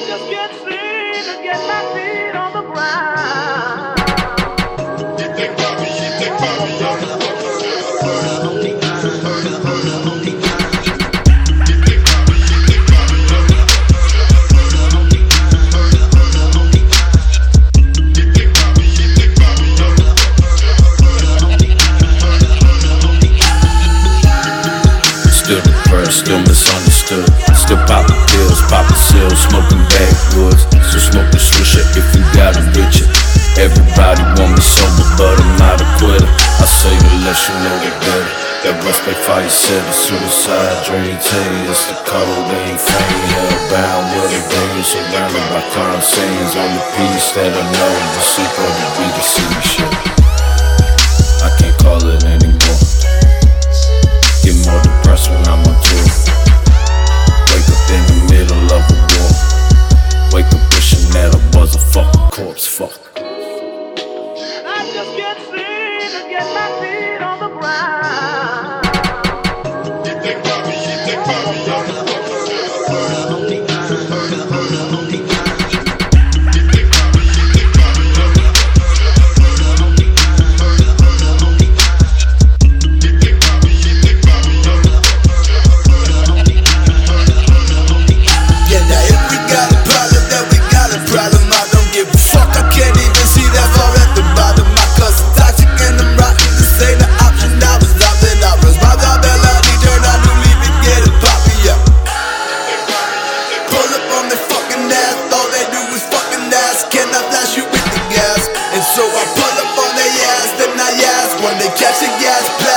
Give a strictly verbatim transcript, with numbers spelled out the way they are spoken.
just can't seem to get my feet on the ground. Get that Bobby, get that Bobby on the Still depressed, still misunderstood. Still popping pills, popping seals, smoking backwoods. Still smoking swisher if you got a bitch. Everybody want me sober, but I'm not a quitter. I say the less you know, the better. That respect fire said the suicide dream. Tell you it's the code, they ain't fame. Hellbound with a game, surrounded by crime scenes. Only piece that I know, the super to be the city shit. I can't call it anymore. Get more depressed when I'm on tour. Wake up in the middle of a war. Wake up wishing that I was a fucking corpse, fuck. I just can't seem to get my feet on the ground. Get that Bobby, get that Bobby on the So I pull up on their ass, then I ask when they catch a gas.